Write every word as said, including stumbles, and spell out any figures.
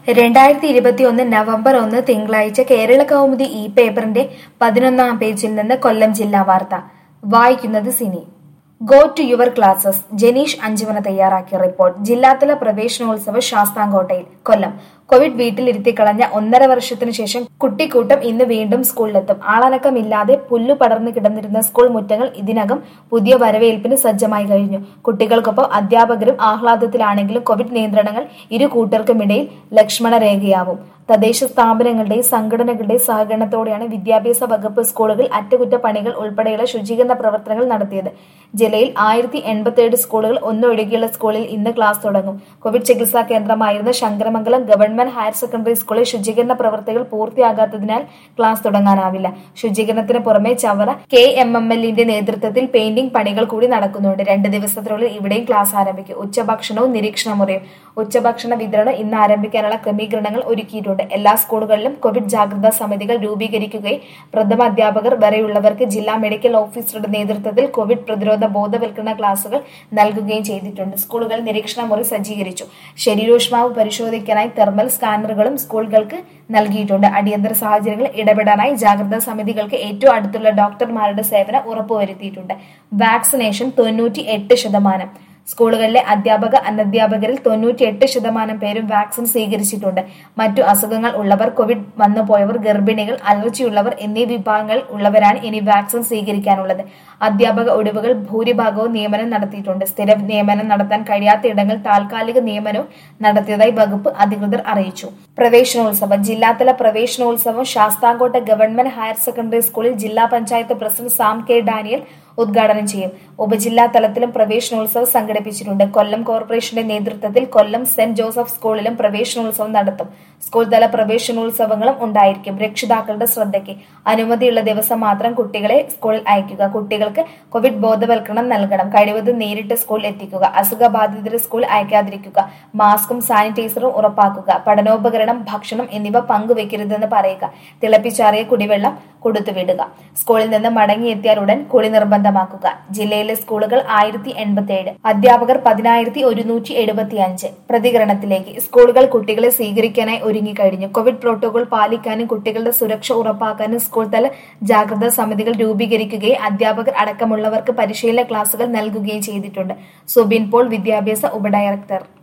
രണ്ടായിരത്തി ഇരുപത്തിയൊന്ന് നവംബർ ഒന്ന് തിങ്കളാഴ്ച കേരള കൗമുദി ഇ പേപ്പറിന്റെ പതിനൊന്നാം പേജിൽ നിന്ന് കൊല്ലം ജില്ലാ വാർത്ത വായിക്കുന്നത് Sini. Go to your classes. Janeesh Anchumana തയ്യാറാക്കിയ റിപ്പോർട്ട്. ജില്ലാതല പ്രവേശനോത്സവം ശാസ്താംകോട്ടയിൽ. കൊല്ലം. കോവിഡ് വീട്ടിലിരുത്തിക്കളഞ്ഞ ഒന്നര വർഷത്തിനു ശേഷം കുട്ടിക്കൂട്ടം ഇന്ന് വീണ്ടും സ്കൂളിലെത്തും. ആളനക്കമില്ലാതെ പുല്ലു പടർന്നു കിടന്നിരുന്ന സ്കൂൾ മുറ്റങ്ങൾ ഇതിനകം പുതിയ വരവേൽപ്പിന് സജ്ജമായി കഴിഞ്ഞു. കുട്ടികൾക്കൊപ്പം അധ്യാപകരും ആഹ്ലാദത്തിലാണെങ്കിലും കോവിഡ് നിയന്ത്രണങ്ങൾ ഇരു കൂട്ടർക്കുമിടയിൽ ലക്ഷ്മണരേഖയാവും. തദ്ദേശ സ്ഥാപനങ്ങളുടെയും സംഘടനകളുടെയും സഹകരണത്തോടെയാണ് വിദ്യാഭ്യാസ വകുപ്പ് സ്കൂളുകൾ അറ്റകുറ്റപ്പണികൾ ഉൾപ്പെടെയുള്ള ശുചീകരണ പ്രവർത്തനങ്ങൾ നടത്തിയത്. ജില്ലയിൽ ആയിരത്തി എൺപത്തിയേഴ് സ്കൂളുകൾ ഒന്നൊഴികെയുള്ള സ്കൂളിൽ ഇന്ന് ക്ലാസ് തുടങ്ങും. കോവിഡ് ചികിത്സാ കേന്ദ്രമായിരുന്ന ശങ്കരമംഗലം ഗവൺമെന്റ് ഹയർ സെക്കൻഡറി സ്കൂളിൽ ശുചീകരണ പ്രവർത്തികൾ പൂർത്തിയാകാത്തതിനാൽ ക്ലാസ് തുടങ്ങാനാവില്ല. ശുചീകരണത്തിന് പുറമെ ചവറ കെ എം എം എല്ലിന്റെ നേതൃത്വത്തിൽ പെയിന്റിംഗ് പണികൾ കൂടി നടക്കുന്നുണ്ട്. രണ്ട് ദിവസത്തിനുള്ളിൽ ഇവിടെയും ക്ലാസ് ആരംഭിക്കും. ഉച്ചഭക്ഷണവും നിരീക്ഷണ മുറിയും. ഉച്ചഭക്ഷണ വിതരണം ഇന്ന് ആരംഭിക്കാനുള്ള ക്രമീകരണങ്ങൾ ഒരുക്കിയിട്ടുണ്ട്. എല്ലാ സ്കൂളുകളിലും കോവിഡ് ജാഗ്രതാ സമിതികൾ രൂപീകരിക്കുകയും പ്രഥമ അധ്യാപകർ വരെയുള്ളവർക്ക് ജില്ലാ മെഡിക്കൽ ഓഫീസറുടെ നേതൃത്വത്തിൽ കോവിഡ് പ്രതിരോധ ബോധവൽക്കരണ ക്ലാസുകൾ നൽകുകയും ചെയ്തിട്ടുണ്ട്. സ്കൂളുകളിൽ നിരീക്ഷണ മുറി സജ്ജീകരിച്ചു. ശരീരോഷ്മാവ് പരിശോധിക്കാനായി തെർമൽ സ്കാനറുകളും സ്കൂളുകൾക്ക് നൽകിയിട്ടുണ്ട്. അടിയന്തര സാഹചര്യങ്ങളിൽ ഇടപെടാനായി ജാഗ്രതാ സമിതികൾക്ക് ഏറ്റവും അടുത്തുള്ള ഡോക്ടർമാരുടെ സേവനം ഉറപ്പുവരുത്തിയിട്ടുണ്ട്. വാക്സിനേഷൻ തൊണ്ണൂറ്റി എട്ട് ശതമാനം. സ്കൂളുകളിലെ അധ്യാപക അനധ്യാപകരിൽ തൊണ്ണൂറ്റി എട്ട് ശതമാനം പേരും വാക്സിൻ സ്വീകരിച്ചിട്ടുണ്ട്. മറ്റു അസുഖങ്ങൾ ഉള്ളവർ, കോവിഡ് വന്നുപോയവർ, ഗർഭിണികൾ, അലർജിയുള്ളവർ എന്നീ വിഭാഗങ്ങളിൽ ഉള്ളവരാണ് ഇനി വാക്സിൻ സ്വീകരിക്കാനുള്ളത്. അധ്യാപക ഒഴിവുകൾ ഭൂരിഭാഗവും നിയമനം നടത്തിയിട്ടുണ്ട്. സ്ഥിര നിയമനം നടത്താൻ കഴിയാത്ത ഇടങ്ങൾ താൽക്കാലിക നിയമനവും നടത്തിയതായി വകുപ്പ് അധികൃതർ അറിയിച്ചു. പ്രവേശനോത്സവം. ജില്ലാതല പ്രവേശനോത്സവം ശാസ്താംകോട്ട ഗവൺമെന്റ് ഹയർ സെക്കൻഡറി സ്കൂളിൽ ജില്ലാ panchayat president Sam K Daniel ഉദ്ഘാടനം ചെയ്യും. ഉപജില്ലാ തലത്തിലും പ്രവേശനോത്സവം സംഘടിപ്പിച്ചിട്ടുണ്ട്. കൊല്ലം കോർപ്പറേഷന്റെ നേതൃത്വത്തിൽ കൊല്ലം സെന്റ് ജോസഫ് സ്കൂളിലും പ്രവേശനോത്സവം നടത്തും. സ്കൂൾ തല പ്രവേശനോത്സവങ്ങളും ഉണ്ടായിരിക്കും. രക്ഷിതാക്കളുടെ ശ്രദ്ധയ്ക്ക്. അനുമതിയുള്ള ദിവസം മാത്രം കുട്ടികളെ സ്കൂളിൽ അയക്കുക. കുട്ടികൾക്ക് കോവിഡ് ബോധവൽക്കരണം നൽകണം. കഴിവതും നേരിട്ട് സ്കൂളിൽ എത്തിക്കുക. അസുഖബാധിതരെ സ്കൂളിൽ അയക്കാതിരിക്കുക. മാസ്കും സാനിറ്റൈസറും ഉറപ്പാക്കുക. പഠനോപകരണം, ഭക്ഷണം എന്നിവ പങ്കുവെക്കരുതെന്ന് പറയുക. തിളപ്പിച്ചാറിയ കുടിവെള്ളം കൊടുത്തുവിടുക. സ്കൂളിൽ നിന്ന് മടങ്ങിയെത്തിയാൽ ഉടൻ കുളി നിർബന്ധമാക്കുക. ജില്ലയിലെ സ്കൂളുകൾ ആയിരത്തി എൺപത്തിയേഴ്. അധ്യാപകർ പതിനായിരത്തി ഒരുന്നൂറ്റി എഴുപത്തി അഞ്ച്. പ്രതികരണത്തിലേക്ക്. സ്കൂളുകൾ കുട്ടികളെ സ്വീകരിക്കാനായി ഒരുങ്ങിക്കഴിഞ്ഞു. കോവിഡ് പ്രോട്ടോകോൾ പാലിക്കാനും കുട്ടികളുടെ സുരക്ഷ ഉറപ്പാക്കാനും സ്കൂൾ തല ജാഗ്രതാ സമിതികൾ രൂപീകരിക്കുകയും അധ്യാപകർ അടക്കമുള്ളവർക്ക് പരിശീലന ക്ലാസുകൾ നൽകുകയും ചെയ്തിട്ടുണ്ട്. സുബിൻ പോൾ, വിദ്യാഭ്യാസ ഉപഡയറക്ടർ.